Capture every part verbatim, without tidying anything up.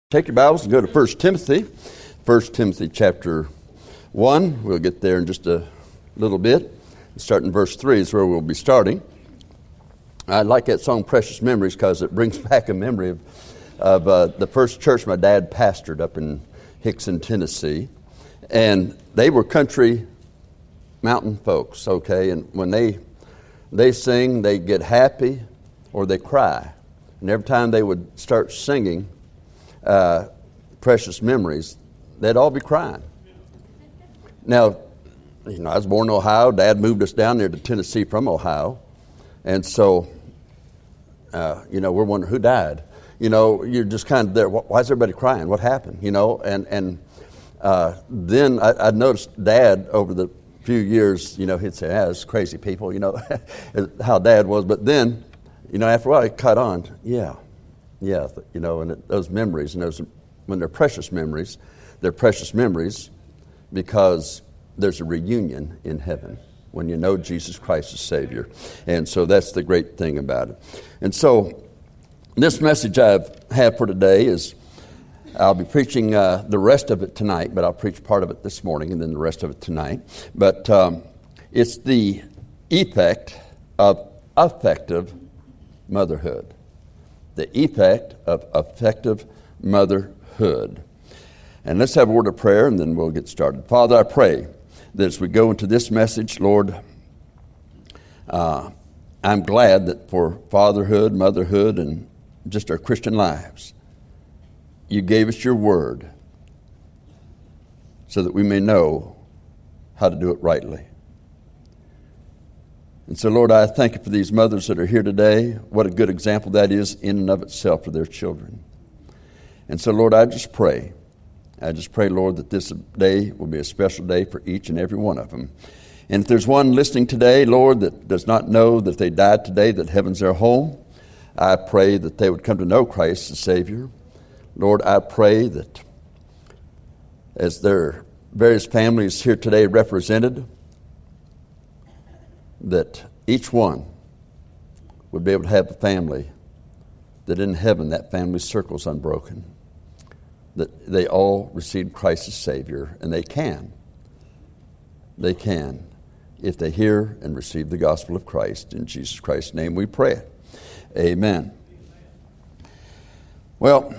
Take your Bibles and go to First Timothy. First Timothy chapter one. We'll get there in just a little bit. Starting verse three is where we'll be starting. I like that song, Precious Memories, because it brings back a memory of, of uh, the first church my dad pastored up in Hickson, Tennessee. And they were country mountain folks, okay? And when they they sing, they get happy or they cry. And every time they would start singing, Uh, precious memories, they'd all be crying. Now, you know, I was born in Ohio. Dad moved us down there to Tennessee from Ohio. And so, uh, you know, we're wondering who died. You know, you're just kind of there. Why is everybody crying? What happened? You know, and, and uh, then I, I noticed Dad over the few years, you know, he'd say, ah, it's crazy people, you know, how Dad was. But then, you know, after a while, he caught on. Yeah. Yeah, you know, and it, those memories, and those, when they're precious memories, they're precious memories because there's a reunion in heaven when you know Jesus Christ as Savior. And so that's the great thing about it. And so this message I have for today is, I'll be preaching uh, the rest of it tonight, but I'll preach part of it this morning and then the rest of it tonight. But um, it's the effect of effective motherhood. The effect of effective motherhood. And let's have a word of prayer and then we'll get started. Father, I pray that as we go into this message, Lord, uh, I'm glad that for fatherhood, motherhood, and just our Christian lives, you gave us your word so that we may know how to do it rightly. And so, Lord, I thank you for these mothers that are here today. What a good example that is in and of itself for their children. And so, Lord, I just pray. I just pray, Lord, that this day will be a special day for each and every one of them. And if there's one listening today, Lord, that does not know that if they died today, that heaven's their home, I pray that they would come to know Christ as Savior. Lord, I pray that as their various families here today represented, that each one would be able to have a family, that in heaven that family circle is unbroken, that they all receive Christ as Savior, and they can. They can if they hear and receive the gospel of Christ. In Jesus Christ's name we pray. Amen. Well,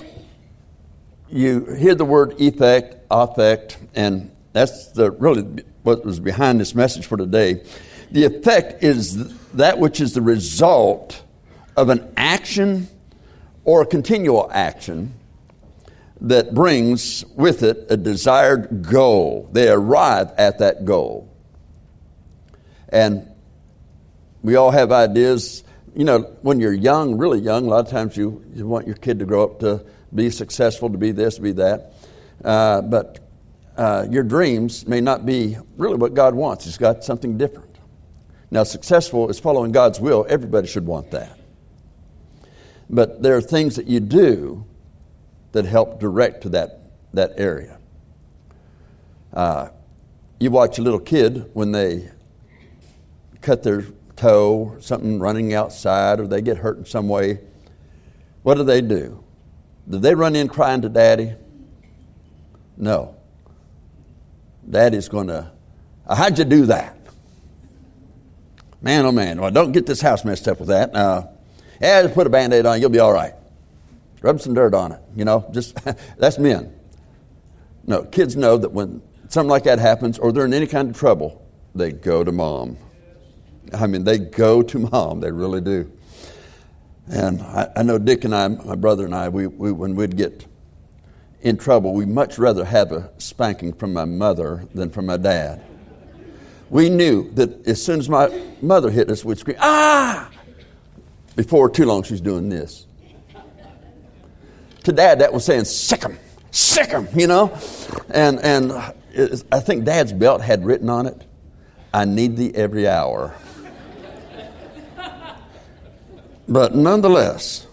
you hear the word effect, affect, and that's the really what was behind this message for today. The effect is that which is the result of an action or a continual action that brings with it a desired goal. They arrive at that goal. And we all have ideas. You know, when you're young, really young, a lot of times you, you want your kid to grow up to be successful, to be this, to be that. Uh, but uh, your dreams may not be really what God wants. He's got something different. Now, successful is following God's will. Everybody should want that. But there are things that you do that help direct to that, that area. Uh, you watch a little kid when they cut their toe, or something running outside, or they get hurt in some way. What do they do? Do they run in crying to Daddy? No. Daddy's going to, how'd you do that? Man, oh man, well, don't get this house messed up with that. Uh, yeah, just put a Band-Aid on, you'll be all right. Rub some dirt on it, you know, just, that's men. No, kids know that when something like that happens or they're in any kind of trouble, they go to mom. I mean, they go to mom, they really do. And I, I know Dick and I, my brother and I, we, we when we'd get in trouble, we'd much rather have a spanking from my mother than from my dad. We knew that as soon as my mother hit us, we'd scream, ah! Before too long, she's doing this. To Dad, that was saying, sick 'em, sick 'em, you know? And and it, I think Dad's belt had written on it, I need thee every hour. But nonetheless,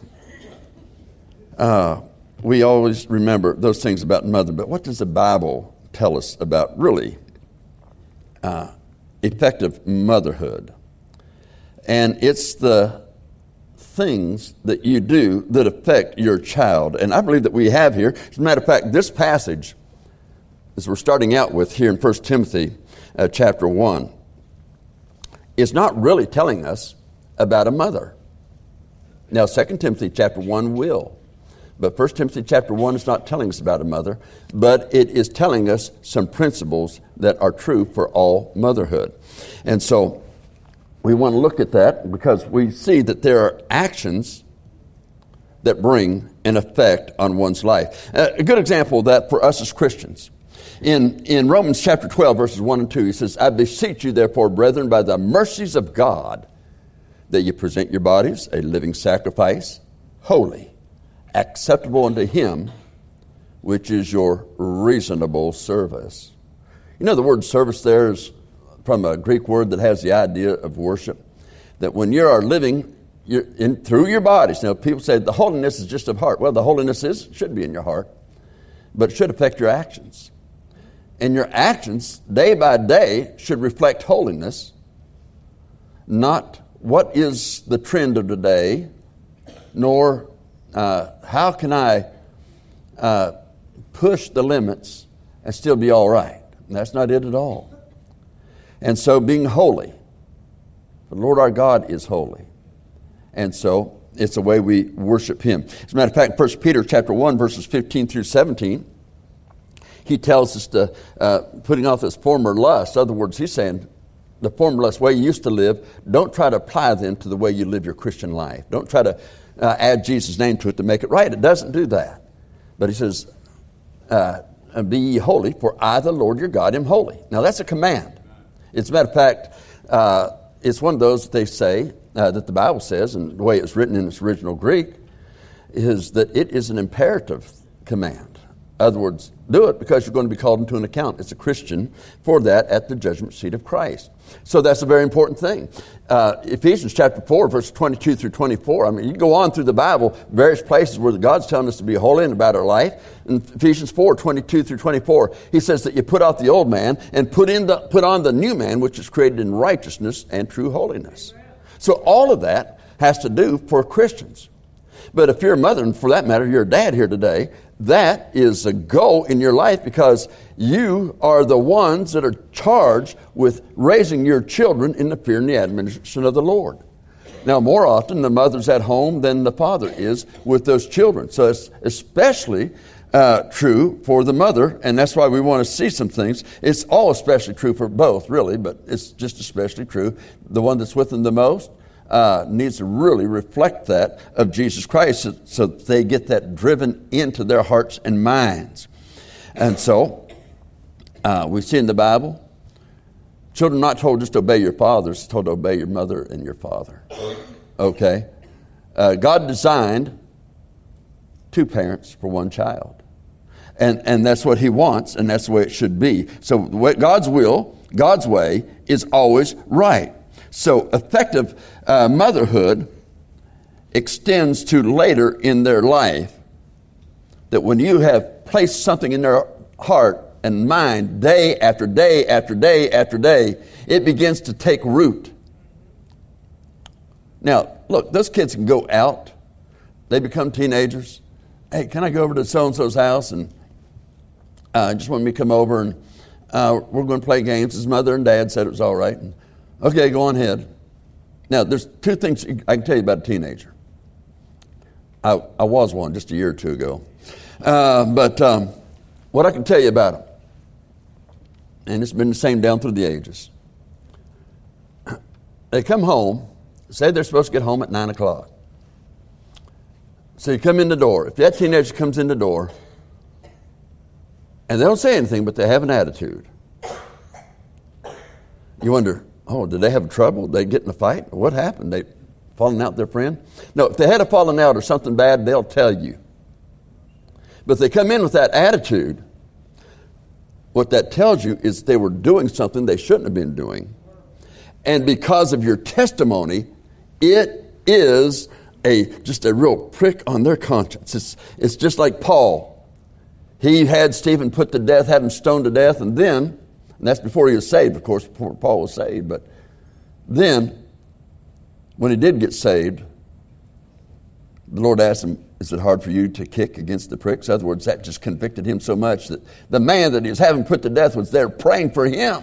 uh, we always remember those things about mother. But what does the Bible tell us about really uh, effective motherhood? And it's the things that you do that affect your child. And I believe that we have here, as a matter of fact, this passage, as we're starting out with here in First Timothy uh, chapter one, is not really telling us about a mother. Now, Second Timothy chapter one will. But First Timothy chapter one is not telling us about a mother, but it is telling us some principles that are true for all motherhood. And so we want to look at that because we see that there are actions that bring an effect on one's life. Uh, a good example of that for us as Christians. In, in Romans chapter twelve, verses one and two, he says, I beseech you, therefore, brethren, by the mercies of God, that you present your bodies a living sacrifice, holy, acceptable unto him, which is your reasonable service. You know, the word service there is from a Greek word that has the idea of worship. That when you are living you're in, through your bodies, now people say the holiness is just of heart. Well, the holiness is should be in your heart, but it should affect your actions. And your actions, day by day, should reflect holiness, not what is the trend of today, nor Uh, how can I uh, push the limits and still be all right? And that's not it at all. And so being holy, the Lord our God is holy. And so it's the way we worship him. As a matter of fact, First Peter chapter one, verses fifteen through seventeen, he tells us to uh, putting off this former lust. In other words, he's saying, the former lust, way you used to live, don't try to apply them to the way you live your Christian life. Don't try to Uh, add Jesus' name to it to make it right. It doesn't do that. But he says, uh, be ye holy, for I, the Lord your God, am holy. Now that's a command. As a matter of fact, uh, it's one of those that they say, uh, that the Bible says, and the way it's written in its original Greek, is that it is an imperative command. In other words, do it because you're going to be called into an account as a Christian for that at the judgment seat of Christ. So that's a very important thing. Uh, Ephesians chapter four, verse twenty-two through twenty-four. I mean, you go on through the Bible, various places where God's telling us to be holy and about our life. In Ephesians four, twenty-two through twenty-four, he says that you put out the old man and put in the put on the new man, which is created in righteousness and true holiness. So all of that has to do for Christians. But if you're a mother, and for that matter, you're a dad here today, that is a goal in your life because you are the ones that are charged with raising your children in the fear and the admonition of the Lord. Now, more often, the mother's at home than the father is with those children. So it's especially uh, true for the mother, and that's why we want to see some things. It's all especially true for both, really, but it's just especially true. The one that's with them the most Uh, needs to really reflect that of Jesus Christ so, so they get that driven into their hearts and minds. And so, uh, we see in the Bible, children are not told just to obey your fathers, told to obey your mother and your father. Okay? Uh, God designed two parents for one child. And, and that's what he wants, and that's the way it should be. So God's will, God's way, is always right. So effective uh, motherhood extends to later in their life. That when you have placed something in their heart and mind day after day after day after day, it begins to take root. Now, look, those kids can go out. They become teenagers. Hey, can I go over to so-and-so's house? And uh, just want me to come over and uh, we're going to play games. His mother and dad said it was all right. And, okay, go on ahead. Now, there's two things I can tell you about a teenager. I, I was one just a year or two ago. Uh, but um, what I can tell you about them, and it's been the same down through the ages. They come home, say they're supposed to get home at nine o'clock. So you come in the door. If that teenager comes in the door, and they don't say anything, but they have an attitude, you wonder, oh, did they have trouble? Did they get in a fight? What happened? They falling out with their friend? No, if they had a falling out or something bad, they'll tell you. But if they come in with that attitude, what that tells you is they were doing something they shouldn't have been doing. And because of your testimony, it is a just a real prick on their conscience. It's, it's just like Paul. He had Stephen put to death, had him stoned to death, and then, and that's before he was saved, of course, before Paul was saved, but then, when he did get saved, The Lord asked him, is it hard for you to kick against the pricks? In other words, that just convicted him so much that the man that he was having put to death was there praying for him,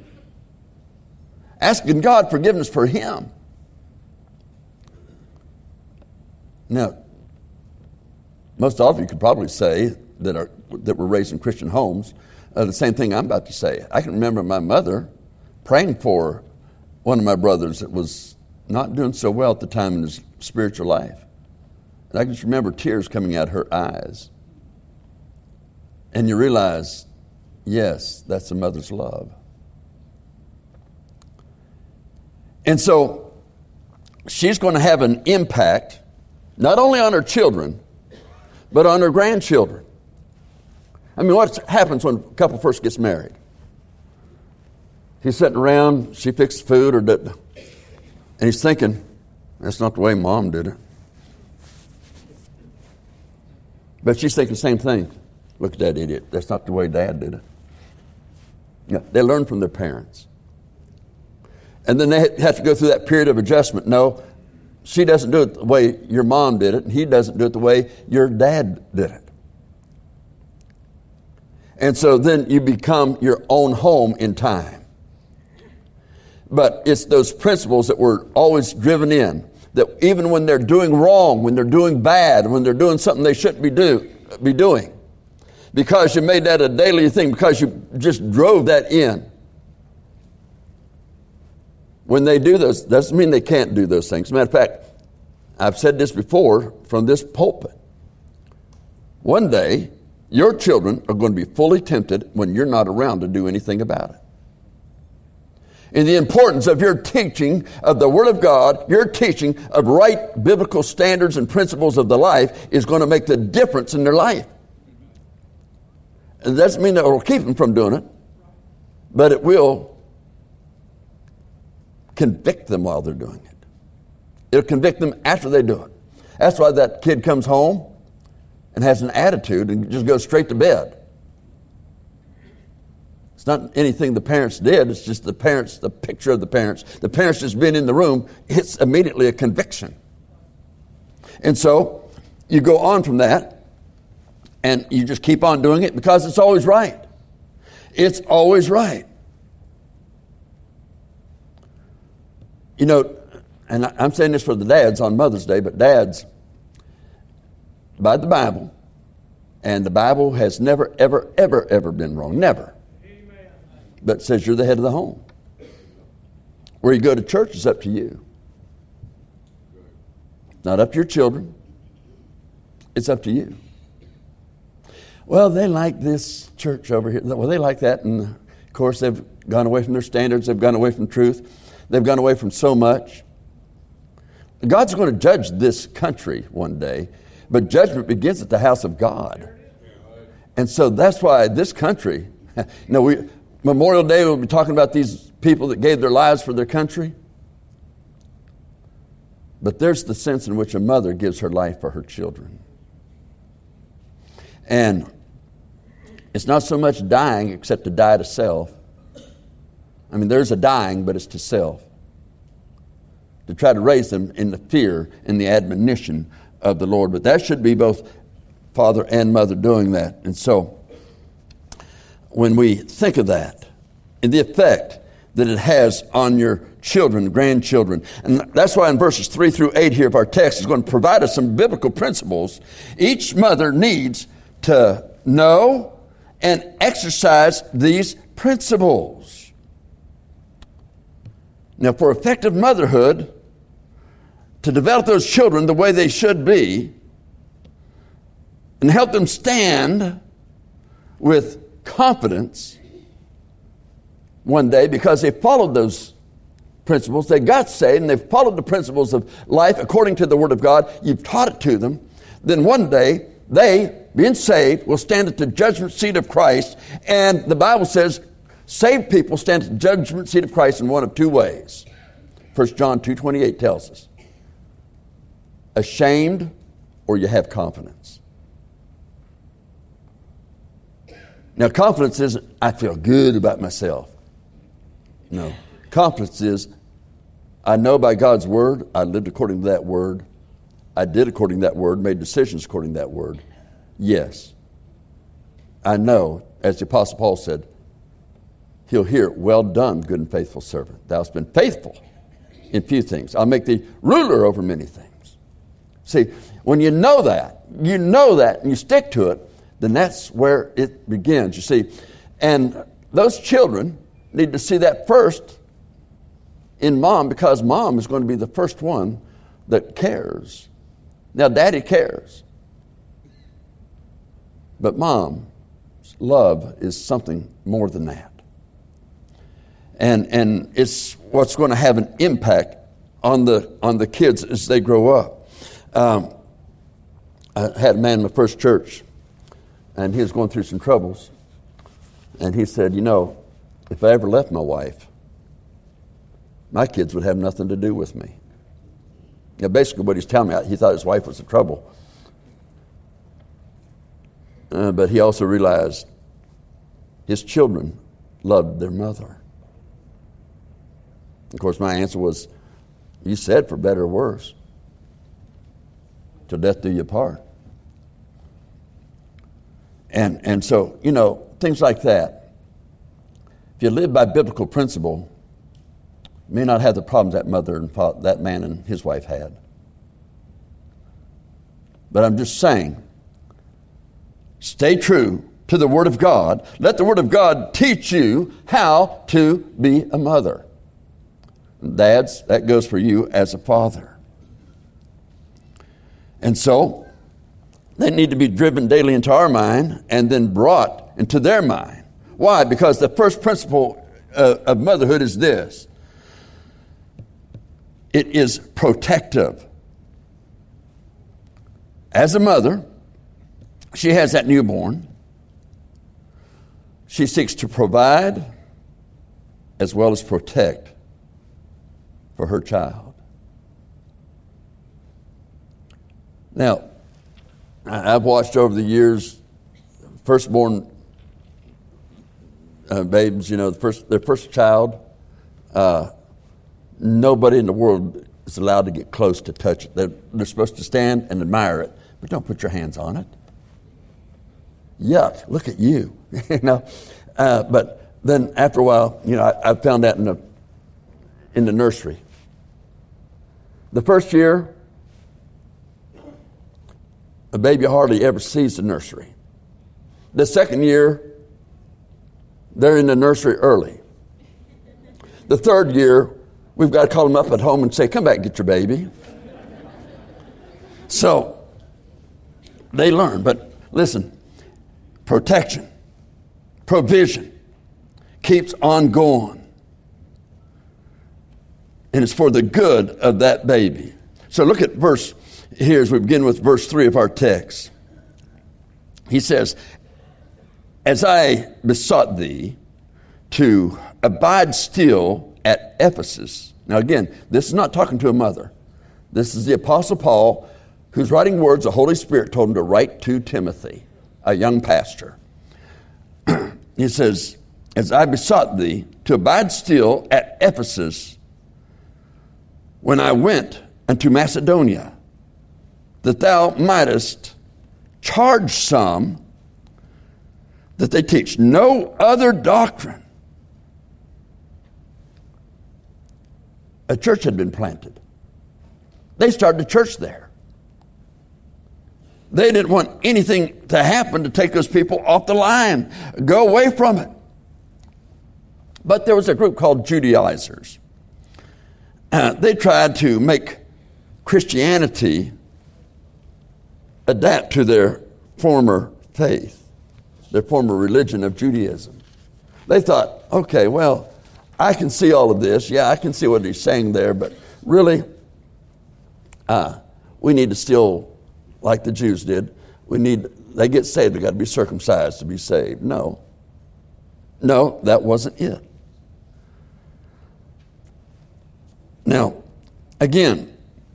asking God forgiveness for him. Now, most all of you could probably say that are that were raised in Christian homes uh, the same thing I'm about to say. I can remember my mother praying for one of my brothers that was not doing so well at the time in his spiritual life. And I can just remember tears coming out her eyes. And you realize, yes, that's a mother's love. And so she's going to have an impact not only on her children, but on her grandchildren. I mean, what happens when a couple first gets married? He's sitting around, she fixes food, or doesn't, and he's thinking, that's not the way Mom did it. But she's thinking the same thing. Look at that idiot. That's not the way Dad did it. Yeah, they learn from their parents. And then they have to go through that period of adjustment. No, she doesn't do it the way your mom did it, and he doesn't do it the way your dad did it. And so then you become your own home in time. But it's those principles that were always driven in, that even when they're doing wrong, when they're doing bad, when they're doing something they shouldn't be do be doing, because you made that a daily thing, because you just drove that in. When they do those, doesn't mean they can't do those things. As a matter of fact, I've said this before from this pulpit. One day, your children are going to be fully tempted when you're not around to do anything about it. And the importance of your teaching of the Word of God, your teaching of right biblical standards and principles of the life is going to make the difference in their life. And it doesn't mean that it will keep them from doing it, but it will convict them while they're doing it. It'll convict them after they do it. That's why that kid comes home and has an attitude and just goes straight to bed. It's not anything the parents did. It's just the parents, the picture of the parents. The parents just been in the room. It's immediately a conviction. And so you go on from that and you just keep on doing it because it's always right. It's always right. You know, and I'm saying this for the dads on Mother's Day, but dads, by the Bible, and the Bible has never, ever, ever, ever been wrong. Never. Amen. But it says you're the head of the home. Where you go to church is up to you. Not up to your children. It's up to you. Well, they like this church over here. Well, they like that. And, of course, they've gone away from their standards. They've gone away from truth. They've gone away from so much. God's going to judge this country one day. But judgment begins at the house of God. And so that's why this country, you know, we, Memorial Day, we'll be talking about these people that gave their lives for their country. But there's the sense in which a mother gives her life for her children. And it's not so much dying except to die to self. I mean, there's a dying, but it's to self. To try to raise them in the fear and the admonition of the Lord. But that should be both father and mother doing that. And so when we think of that and the effect that it has on your children, grandchildren, and that's why in verses three through eight here of our text is going to provide us some biblical principles. Each mother needs to know and exercise these principles. Now, for effective motherhood, to develop those children the way they should be and help them stand with confidence one day because they followed those principles. They got saved and they followed the principles of life according to the Word of God. You've taught it to them. Then one day they, being saved, will stand at the judgment seat of Christ. And the Bible says saved people stand at the judgment seat of Christ in one of two ways. First John two twenty-eight tells us. Ashamed, or you have confidence. Now, confidence isn't, I feel good about myself. No. Confidence is, I know by God's word, I lived according to that word, I did according to that word, made decisions according to that word. Yes. I know, as the Apostle Paul said, he'll hear, well done, good and faithful servant. Thou hast been faithful in few things. I'll make thee ruler over many things. See, when you know that, you know that, and you stick to it, then that's where it begins, you see. And those children need to see that first in mom, because mom is going to be the first one that cares. Now, daddy cares. But mom's love is something more than that. And and it's what's going to have an impact on the on the kids as they grow up. Um, I had a man in the first church, and he was going through some troubles. And he said, you know, if I ever left my wife, my kids would have nothing to do with me. You know, basically what he's telling me, he thought his wife was the trouble. Uh, but he also realized his children loved their mother. Of course, my answer was, you said for better or worse, till death do you part. And and so, you know, things like that. If you live by biblical principle, you may not have the problems that mother and father, that man and his wife had. But I'm just saying, stay true to the Word of God. Let the Word of God teach you how to be a mother. Dads, that goes for you as a father. And so, they need to be driven daily into our mind and then brought into their mind. Why? Because the first principle uh, of motherhood is this. It is protective. As a mother, she has that newborn. She seeks to provide as well as protect for her child. Now, I've watched over the years firstborn uh, babes, you know, the first, their first child, uh, nobody in the world is allowed to get close to touch it. They're, they're supposed to stand and admire it, but don't put your hands on it. Yuck, look at you. you know, uh, but then after a while, you know, I, I found that in the in the nursery. The first year, a baby hardly ever sees the nursery. The second year, they're in the nursery early. The third year, we've got to call them up at home and say, come back and get your baby. So, they learn. But listen, protection, provision keeps on going. And it's for the good of that baby. So look at verse here as we begin with verse three of our text. He says, as I besought thee to abide still at Ephesus. Now again, this is not talking to a mother. This is the Apostle Paul, who's writing words the Holy Spirit told him to write to Timothy, a young pastor. He says, as I besought thee to abide still at Ephesus when I went unto Macedonia, that thou mightest charge some that they teach no other doctrine. A church had been planted. They started a church there. They didn't want anything to happen to take those people off the line. Go away from it. But there was a group called Judaizers. Uh, they tried to make Christianity adapt to their former faith, their former religion of Judaism. They thought, okay, well, I can see all of this. Yeah, I can see what he's saying there, but really, uh, we need to still, like the Jews did, we need, they get saved, they've got to be circumcised to be saved. No. No, that wasn't it. Now, again,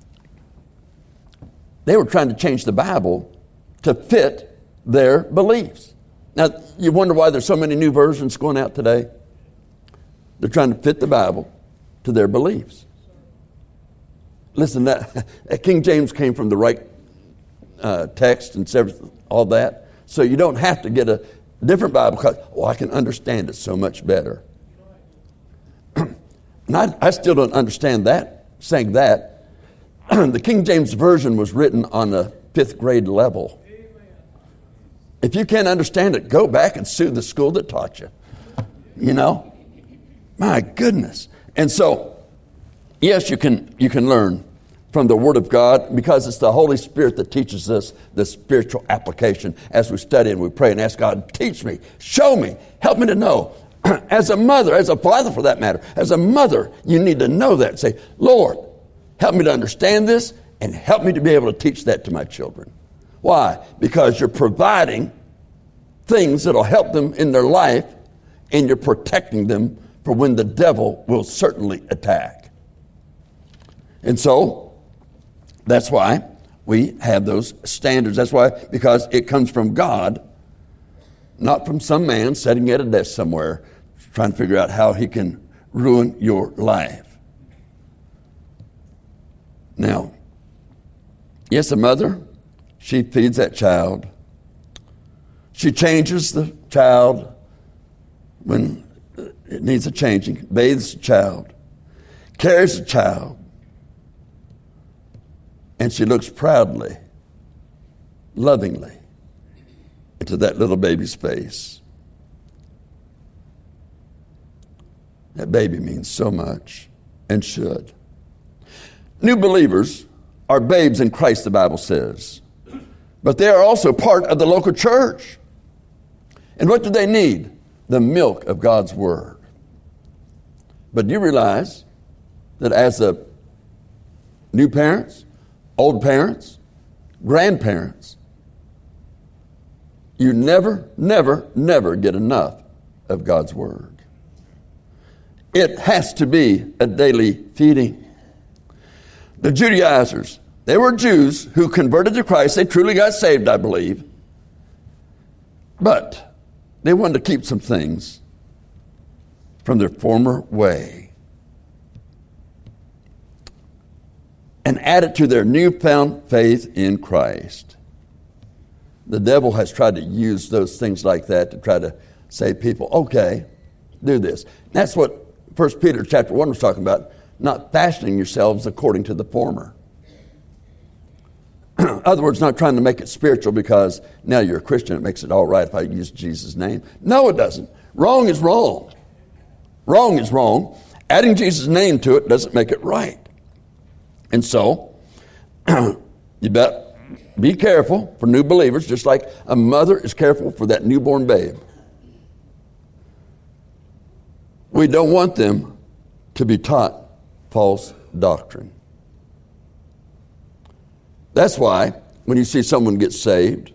they were trying to change the Bible to fit their beliefs. Now, you wonder why there's so many new versions going out today? They're trying to fit the Bible to their beliefs. listen, that, that King James came from the right uh, text and several, all that. So you don't have to get a different Bible because, oh, I can understand it so much better. And I, I still don't understand that, saying that. The King James Version was written on a fifth grade level. If you can't understand it, go back and sue the school that taught you. You know? My goodness. And so, yes, you can you can learn from the Word of God because it's the Holy Spirit that teaches us the spiritual application as we study and we pray and ask God, teach me, show me, help me to know. As a mother, as a father for that matter, as a mother, you need to know that. Say, Lord, help me to understand this and help me to be able to teach that to my children. Why? Because you're providing things that will help them in their life and you're protecting them for when the devil will certainly attack. And so, that's why we have those standards. That's why, because it comes from God, not from some man sitting at a desk somewhere trying to figure out how he can ruin your life. Now, yes, a mother, she feeds that child. She changes the child when it needs a changing, bathes the child, carries the child, and she looks proudly, lovingly into that little baby's face. That baby means so much and should. New believers are babes in Christ, the Bible says. But they are also part of the local church. And what do they need? The milk of God's Word. But do you realize that as a new parents, old parents, grandparents, you never, never, never get enough of God's Word. It has to be a daily feeding. The Judaizers, they were Jews who converted to Christ. They truly got saved, I believe. But they wanted to keep some things from their former way and add it to their newfound faith in Christ. The devil has tried to use those things like that to try to say people, okay, do this. That's what First Peter chapter one was talking about, not fashioning yourselves according to the former. In other words, not trying to make it spiritual because now you're a Christian, it makes it all right if I use Jesus' name. No, it doesn't. Wrong is wrong. Wrong is wrong. Adding Jesus' name to it doesn't make it right. And so, you bet be careful for new believers, just like a mother is careful for that newborn babe. We don't want them to be taught false doctrine. That's why when you see someone get saved,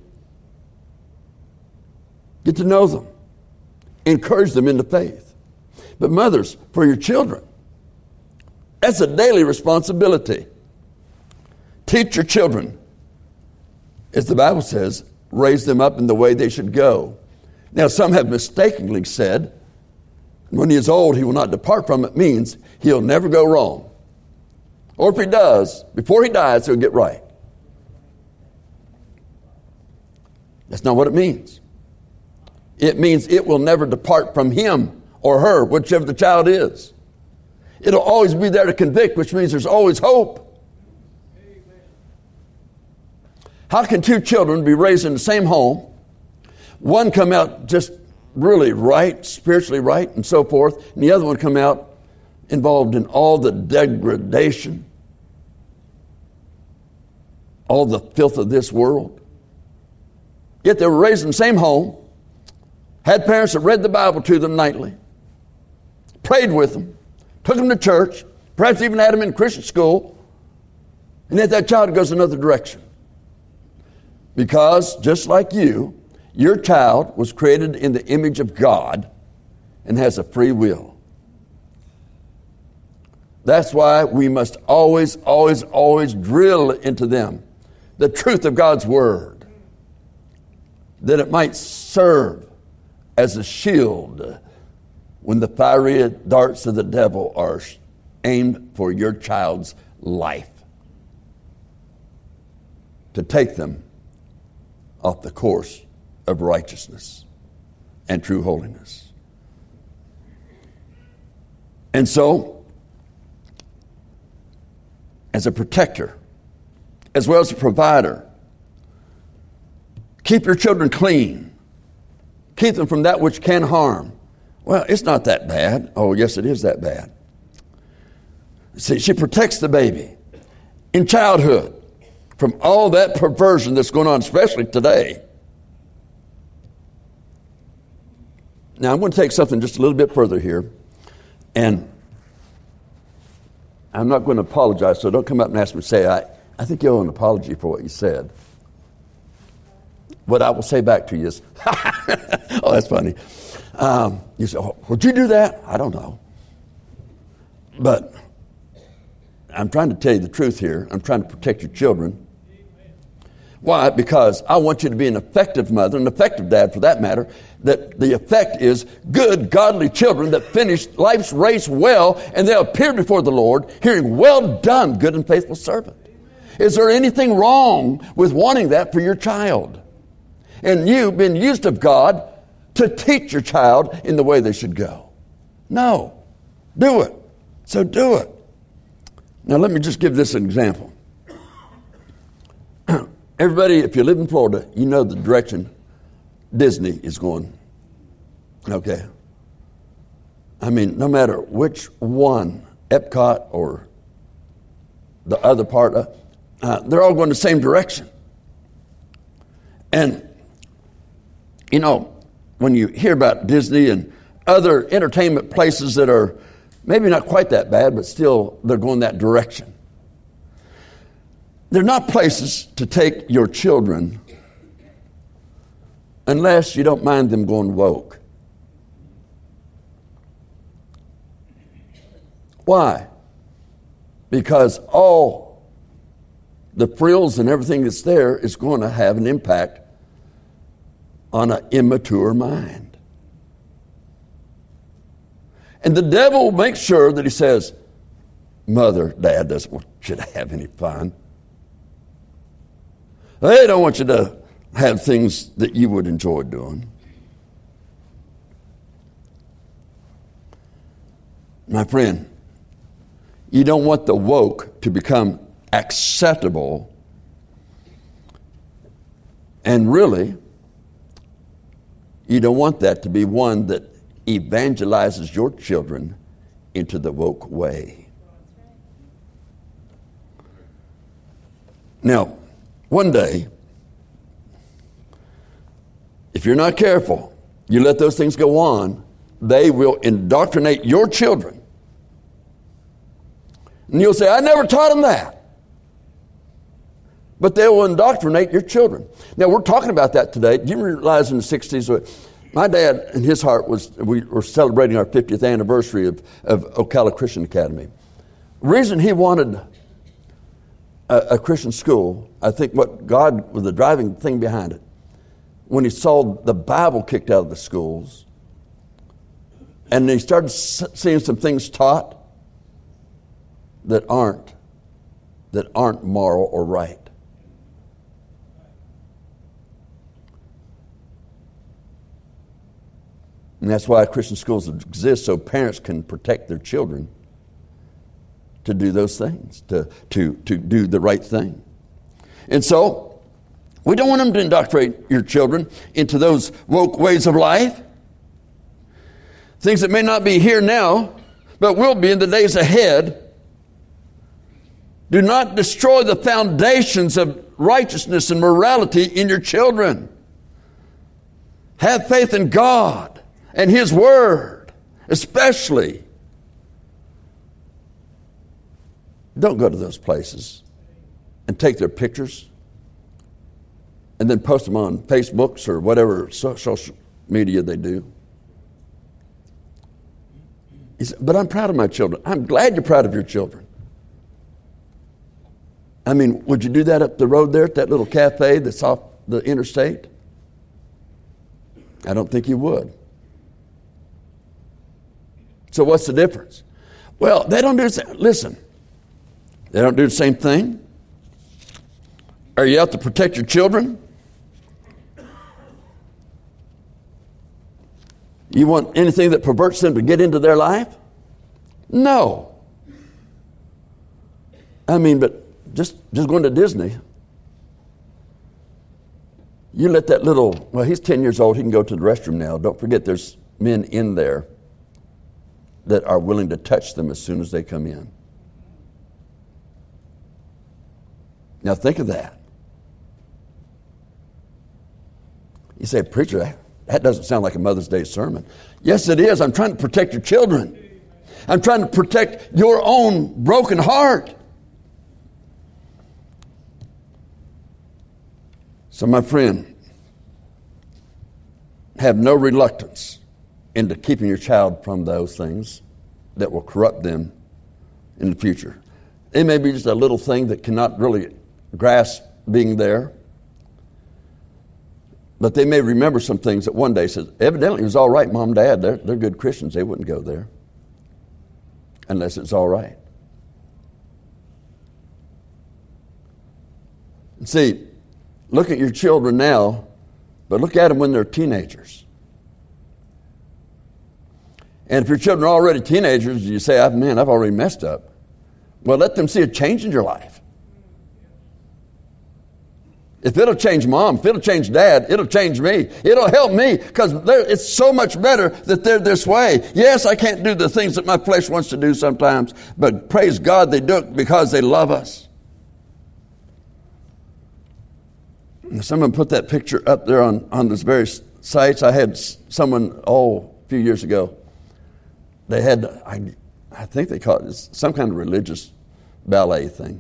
get to know them. Encourage them into faith. But mothers, for your children, that's a daily responsibility. Teach your children. As the Bible says, raise them up in the way they should go. Now, some have mistakenly said, when he is old, he will not depart from it, means he'll never go wrong. Or if he does, before he dies, he'll get right. That's not what it means. It means it will never depart from him or her, whichever the child is. It'll always be there to convict, which means there's always hope. How can two children be raised in the same home, one come out just really right, spiritually right, and so forth, and the other one come out involved in all the degradation, all the filth of this world? Yet they were raised in the same home, had parents that read the Bible to them nightly, prayed with them, took them to church, perhaps even had them in Christian school, and yet that child goes another direction. Because, just like you, your child was created in the image of God and has a free will. That's why we must always, always, always drill into them the truth of God's Word, that it might serve as a shield when the fiery darts of the devil are aimed for your child's life. to take them off the course of righteousness and true holiness. And so, as a protector, as well as a provider, keep your children clean. Keep them from that which can harm. Well, it's not that bad. Oh, yes, it is that bad. See, she protects the baby in childhood from all that perversion that's going on, especially today. Now, I'm going to take something just a little bit further here, and I'm not going to apologize, so don't come up and ask me to say, I, I think you owe an apology for what you said. What I will say back to you is, oh, that's funny. Um, you say, oh, would you do that? I don't know. But I'm trying to tell you the truth here. I'm trying to protect your children. Why? Because I want you to be an effective mother, an effective dad for that matter, that the effect is good, godly children that finish life's race well, and they appear before the Lord, hearing, well done, good and faithful servant. Is there anything wrong with wanting that for your child? And you've been used of God to teach your child in the way they should go. No. Do it. So do it. Now let me just give this an example. Everybody, if you live in Florida, you know the direction Disney is going. Okay. I mean, no matter which one, Epcot or the other part, uh, uh, they're all going the same direction. And, you know, when you hear about Disney and other entertainment places that are maybe not quite that bad, but still they're going that direction. They're not places to take your children unless you don't mind them going woke. Why? Because all the frills and everything that's there is going to have an impact on an immature mind. And the devil makes sure that he says, Mother, Dad doesn't want you to have any fun. They don't want you to have things that you would enjoy doing. My friend, you don't want the woke to become acceptable. And really, you don't want that to be one that evangelizes your children into the woke way. Now, one day, if you're not careful, you let those things go on, they will indoctrinate your children. And you'll say, I never taught them that. But they will indoctrinate your children. Now, we're talking about that today. Do you realize in the sixties, my dad, in his heart, was we were celebrating our fiftieth anniversary of, of Ocala Christian Academy. The reason he wanted a, a Christian school, I think what God was the driving thing behind it, when he saw the Bible kicked out of the schools, and he started seeing some things taught that aren't, that aren't moral or right. And that's why Christian schools exist, so parents can protect their children to do those things, to, to, to do the right thing. And so, we don't want them to indoctrinate your children into those woke ways of life. Things that may not be here now, but will be in the days ahead. Do not destroy the foundations of righteousness and morality in your children. Have faith in God and His Word, especially. Don't go to those places and take their pictures and then post them on Facebooks or whatever social media they do. He said, but I'm proud of my children. I'm glad you're proud of your children. I mean, would you do that up the road there at that little cafe that's off the interstate? I don't think you would. So what's the difference? Well, they don't do the same. Listen, they don't do the same thing. Are you out to protect your children? You want anything that perverts them to get into their life? No. I mean, but just, just going to Disney. You let that little, well, he's ten years old. He can go to the restroom now. Don't forget there's men in there that are willing to touch them as soon as they come in. Now think of that. You say, preacher, that, that doesn't sound like a Mother's Day sermon. Yes, it is. I'm trying to protect your children. I'm trying to protect your own broken heart. So my friend, have no reluctance into keeping your child from those things that will corrupt them in the future. It may be just a little thing that cannot really grasp being there. But they may remember some things that one day says, evidently it was all right, Mom, Dad, they're, they're good Christians. They wouldn't go there unless it's all right. And see, look at your children now, but look at them when they're teenagers. And if your children are already teenagers, you say, oh, man, I've already messed up. Well, let them see a change in your life. If it'll change Mom, if it'll change Dad, it'll change me. It'll help me because it's so much better that they're this way. Yes, I can't do the things that my flesh wants to do sometimes, but praise God they do it because they love us. Someone put that picture up there on, on those various sites. I had someone, oh, a few years ago, they had, I, I think they call it some kind of religious ballet thing.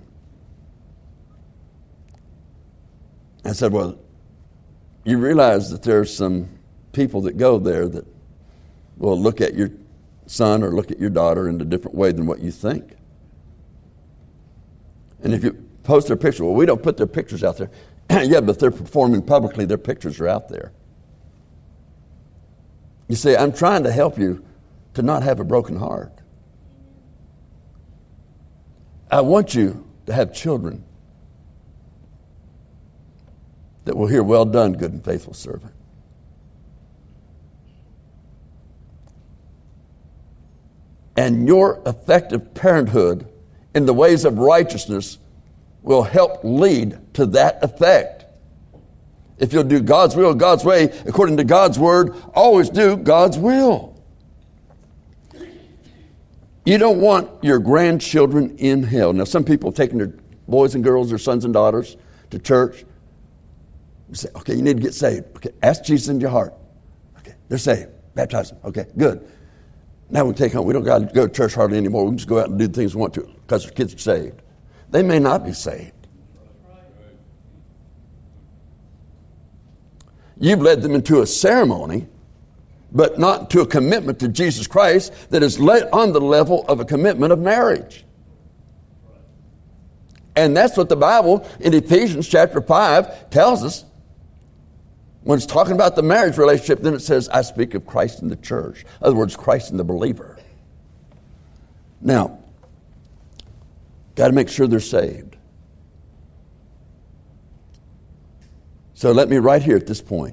I said, well, you realize that there's some people that go there that will look at your son or look at your daughter in a different way than what you think. And if you post their picture, well, we don't put their pictures out there. Yeah, but they're performing publicly, their pictures are out there. You see, I'm trying to help you to not have a broken heart. I want you to have children that will hear, well done, good and faithful servant. And your effective parenthood in the ways of righteousness will help lead to that effect. If you'll do God's will, God's way, according to God's word, always do God's will. You don't want your grandchildren in hell. Now, some people have taken their boys and girls, their sons and daughters to church. You say, okay, you need to get saved. Okay, ask Jesus into your heart. Okay, they're saved. Baptize them. Okay, good. Now we take home. We don't got to go to church hardly anymore. We can just go out and do the things we want to because our kids are saved. They may not be saved. You've led them into a ceremony, but not to a commitment to Jesus Christ that is led on the level of a commitment of marriage. And that's what the Bible in Ephesians chapter five tells us. When it's talking about the marriage relationship, then it says, I speak of Christ in the church. In other words, Christ in the believer. Now, got to make sure they're saved. So let me right here at this point.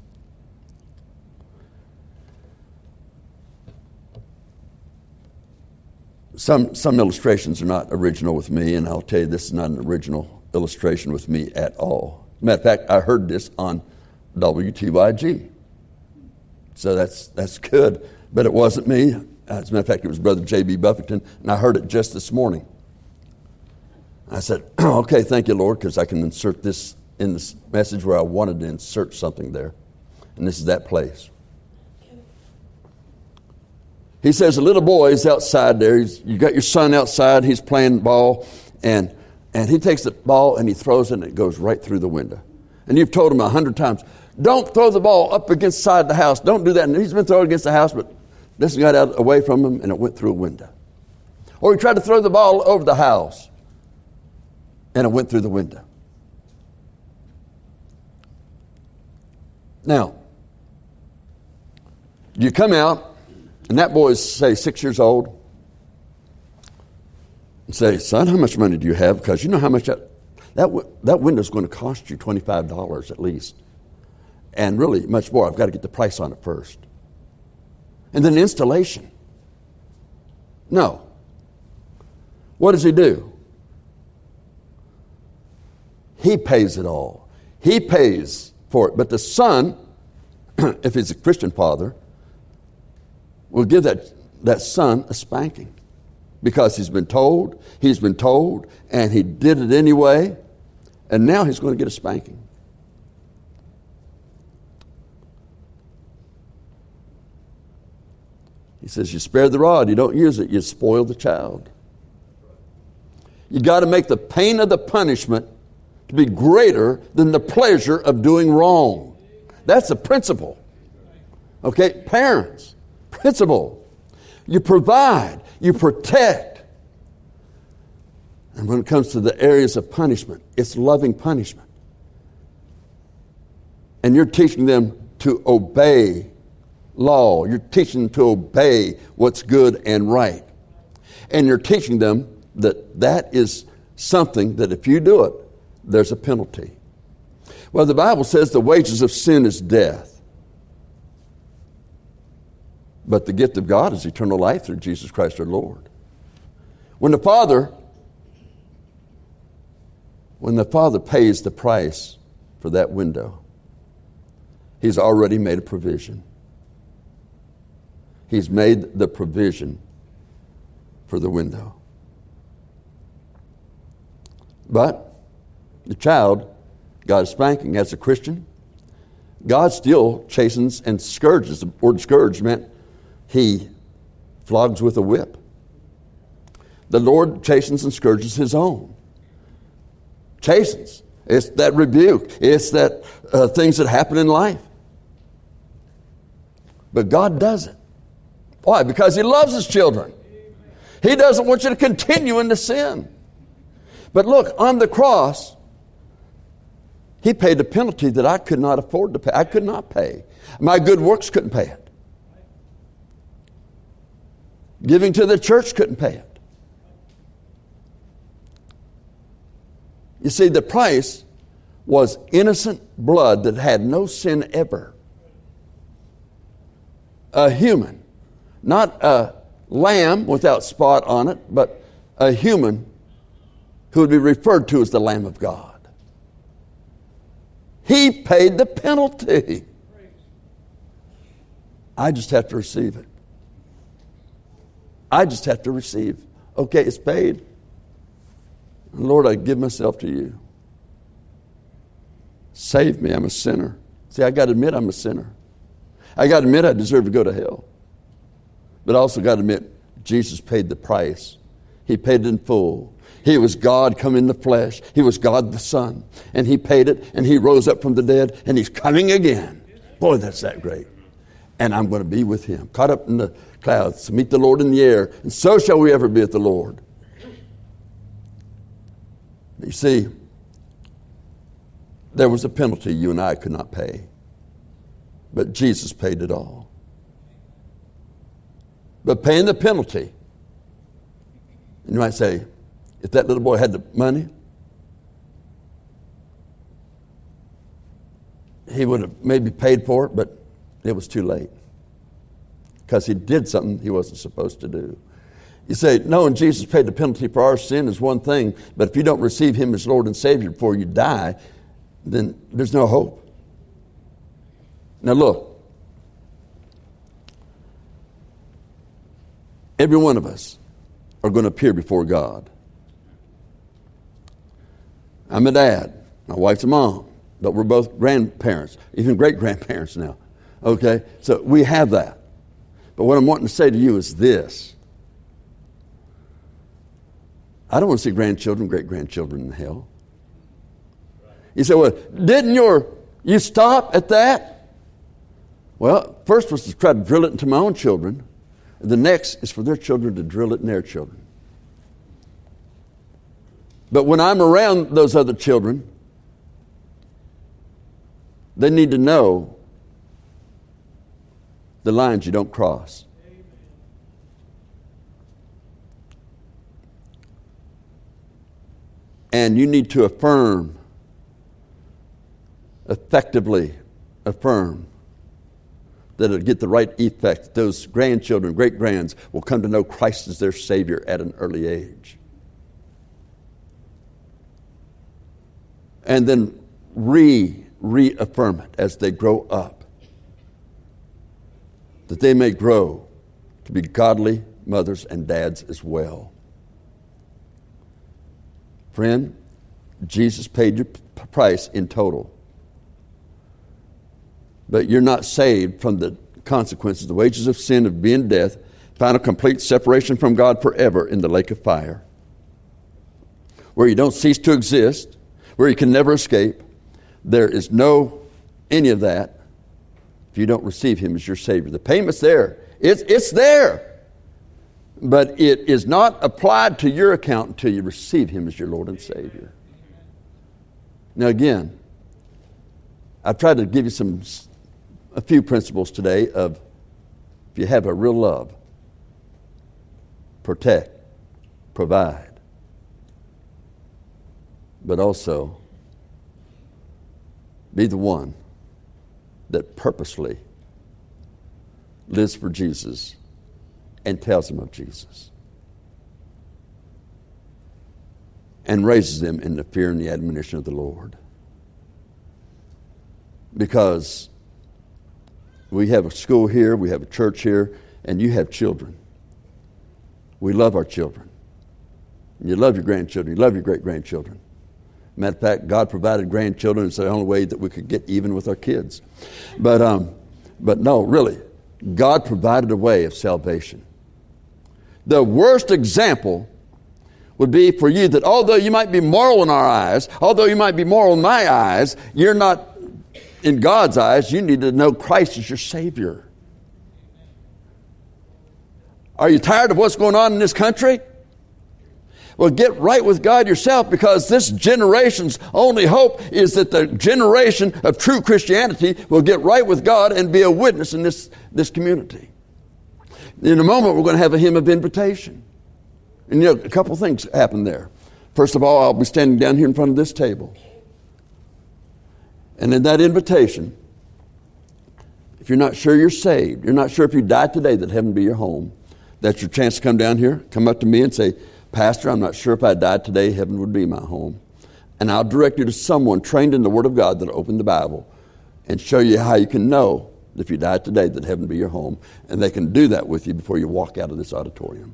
Some, some illustrations are not original with me, and I'll tell you this is not an original illustration with me at all. Matter of fact, I heard this on W T Y G. So that's that's good. But it wasn't me. As a matter of fact, it was Brother J B Buffington, and I heard it just this morning. I said, okay, thank you, Lord, because I can insert this in this message where I wanted to insert something there. And this is that place. He says, a little boy is outside there. He's, you got your son outside. He's playing ball, and, and he takes the ball and he throws it, and it goes right through the window. And you've told him a hundred times, don't throw the ball up against the side of the house. Don't do that. And he's been throwing against the house, but this got out away from him, and it went through a window. Or he tried to throw the ball over the house, and it went through the window. Now, you come out, and that boy is, say, six years old, and say, son, how much money do you have? Because you know how much that, That, w- that window's going to cost you twenty-five dollars at least. And really much more. I've got to get the price on it first. And then installation. No. What does he do? He pays it all. He pays for it. But the son, if he's a Christian father, will give that, that son a spanking. Because he's been told, he's been told, and he did it anyway, and now he's going to get a spanking. He says, you spare the rod, you don't use it, you spoil the child. You got to make the pain of the punishment to be greater than the pleasure of doing wrong. That's the principle. Okay, parents, principle. You provide, you protect. And when it comes to the areas of punishment, it's loving punishment. And you're teaching them to obey law. You're teaching them to obey what's good and right. And you're teaching them that that is something that if you do it, there's a penalty. Well, the Bible says the wages of sin is death. But the gift of God is eternal life through Jesus Christ our Lord. When the Father, when the Father pays the price for that window, He's already made a provision. He's made the provision for the window. But the child got a spanking. As a Christian, God still chastens and scourges. The word scourge meant He flogs with a whip. The Lord chastens and scourges His own. Chastens. It's that rebuke. It's that uh, things that happen in life. But God does it. Why? Because He loves His children. He doesn't want you to continue in the sin. But look, on the cross, He paid the penalty that I could not afford to pay. I could not pay. My good works couldn't pay it. Giving to the church couldn't pay it. You see, the price was innocent blood that had no sin ever. A human, not a lamb without spot on it, but a human who would be referred to as the Lamb of God. He paid the penalty. I just have to receive it. I just have to receive. Okay, it's paid. Lord, I give myself to you. Save me, I'm a sinner. See, I got to admit I'm a sinner. I got to admit I deserve to go to hell. But I also got to admit Jesus paid the price. He paid it in full. He was God come in the flesh. He was God the Son. And He paid it, and He rose up from the dead, and He's coming again. Boy, that's that great. And I'm going to be with Him, caught up in the clouds, to meet the Lord in the air. And so shall we ever be with the Lord. You see, there was a penalty you and I could not pay. But Jesus paid it all. But paying the penalty, and you might say, if that little boy had the money, he would have maybe paid for it, but it was too late. Because he did something he wasn't supposed to do. You say, no, and Jesus paid the penalty for our sin is one thing, but if you don't receive Him as Lord and Savior before you die, then there's no hope. Now look, every one of us are going to appear before God. I'm a dad. My wife's a mom. But we're both grandparents, even great-grandparents now. Okay? So we have that. But what I'm wanting to say to you is this. I don't want to see grandchildren, great-grandchildren in hell. You say, well, didn't your, you stop at that? Well, first was to try to drill it into my own children. The next is for their children to drill it in their children. But when I'm around those other children, they need to know the lines you don't cross. And you need to affirm, effectively affirm, that it'll get the right effect. Those grandchildren, great-grands will come to know Christ as their Savior at an early age. And then re, reaffirm it as they grow up, that they may grow to be godly mothers and dads as well. Friend, Jesus paid your p- price in total. But you're not saved from the consequences. The wages of sin of being death, final complete separation from God forever in the lake of fire, where you don't cease to exist, where you can never escape. There is no any of that if you don't receive Him as your Savior. The payment's there. It's, it's there. But it is not applied to your account until you receive Him as your Lord and Savior. Now again, I've tried to give you some a few principles today of if you have a real love, protect, provide, but also be the one that purposely lives for Jesus and tells them of Jesus and raises them in the fear and the admonition of the Lord. Because we have a school here, we have a church here, and you have children. We love our children. You love your grandchildren. You love your great-grandchildren. Matter of fact, God provided grandchildren. It's the only way that we could get even with our kids. But, um, but no, really, God provided a way of salvation. The worst example would be for you that although you might be moral in our eyes, although you might be moral in my eyes, you're not in God's eyes. You need to know Christ as your Savior. Are you tired of what's going on in this country? Well, get right with God yourself, because this generation's only hope is that the generation of true Christianity will get right with God and be a witness in this, this community. In a moment, we're going to have a hymn of invitation. And you know, a couple things happen there. First of all, I'll be standing down here in front of this table. And in that invitation, if you're not sure you're saved, you're not sure if you died today that heaven be your home, that's your chance to come down here, come up to me and say, Pastor, I'm not sure if I died today, heaven would be my home. And I'll direct you to someone trained in the Word of God that will open the Bible and show you how you can know if you died today that heaven be your home. And they can do that with you before you walk out of this auditorium.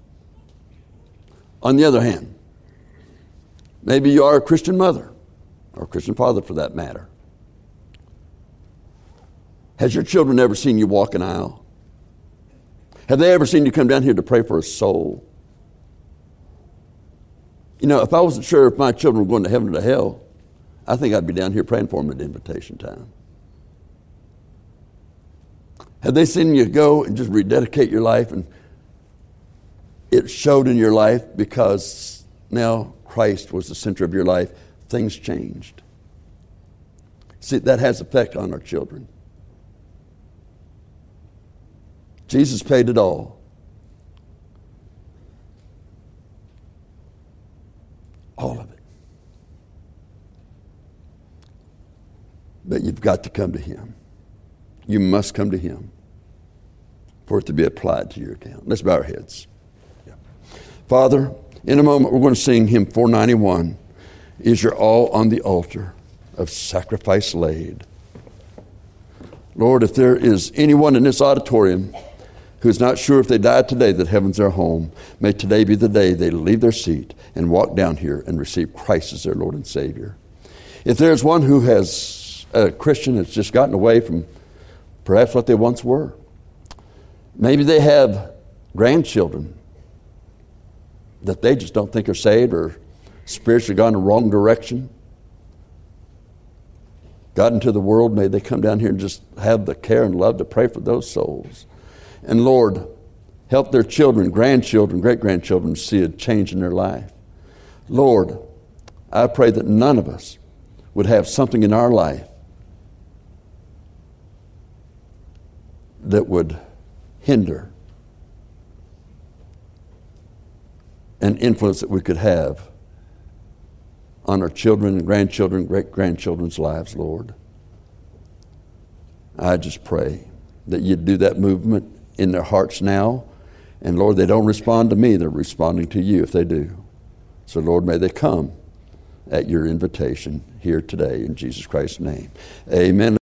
On the other hand, maybe you are a Christian mother or a Christian father for that matter. Has your children ever seen you walk an aisle? Have they ever seen you come down here to pray for a soul? You know, if I wasn't sure if my children were going to heaven or to hell, I think I'd be down here praying for them at invitation time. Have they seen you go and just rededicate your life, and it showed in your life because now Christ was the center of your life? Things changed. See, that has effect on our children. Jesus paid it all. All of it. But you've got to come to Him. You must come to Him for it to be applied to your account. Let's bow our heads. Yeah. Father, in a moment we're going to sing hymn four ninety-one. Is your all on the altar of sacrifice laid? Lord, if there is anyone in this auditorium who's not sure if they died today that heaven's their home, may today be the day they leave their seat and walk down here and receive Christ as their Lord and Savior. If there's one who has, a Christian that's just gotten away from perhaps what they once were, maybe they have grandchildren that they just don't think are saved or spiritually gone in the wrong direction, got into the world, may they come down here and just have the care and love to pray for those souls. And Lord, help their children, grandchildren, great-grandchildren see a change in their life. Lord, I pray that none of us would have something in our life that would hinder an influence that we could have on our children and grandchildren, great-grandchildren's lives, Lord. I just pray that you'd do that movement in their hearts now. And Lord, they don't respond to me, they're responding to you if they do. So Lord, may they come at your invitation here today in Jesus Christ's name. Amen.